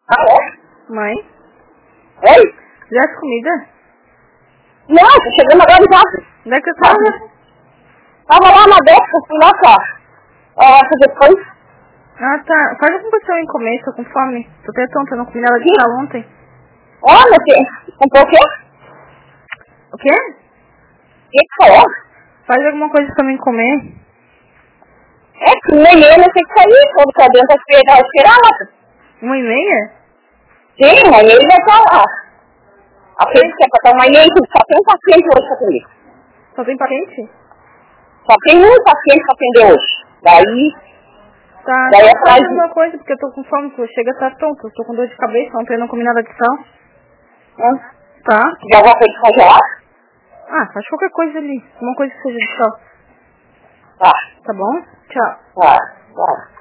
Alô? Mãe? Oi? Já comida? Não, tô chegando agora em casa. Onde é que eu tava? Tava lá na Beca, fui lá só. Fazer coisa. Ah, tá. Faz alguma coisa pra eu ir comer, tô com fome. Tô até tonta, não comi nada de sal ontem. Ó, meu filho, comprou o quê? O quê? O que falou? Faz alguma coisa pra mim comer. É que neném não tem que sair, todo pra dentro vai esperar lá. 1h30? Sim, mas ele vai estar lá. A frente que é pra tomar neném, só tem paciente hoje pra atender. Só tem paciente? Só tem um paciente pra atender hoje. Daí Tá, é faz atrás alguma coisa, porque eu tô com fome, porque chega a tá tonta. Eu tô com dor de cabeça, ontem eu não comi nada de sal. Tá? de alguma coisa congelada. Ah, faz qualquer coisa ali. Uma coisa que seja de sal. Tá, Tá bom? Tchau. tá, tá.